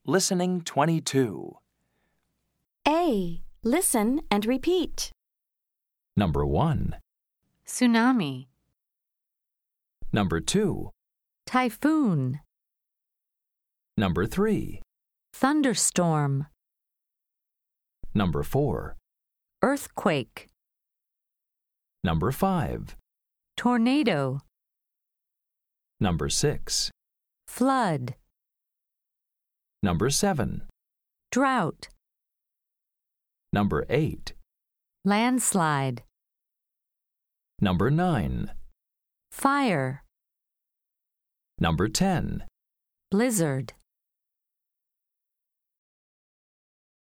Listening 22. A. Listen and repeat. Number 1. Tsunami. Number 2. Typhoon. Number 3. Thunderstorm. Number 4. Earthquake. Number 5. Tornado. Number 6. Flood. Number 7. Drought. Number 8. Landslide. Number 9. Fire. Number 10. Blizzard.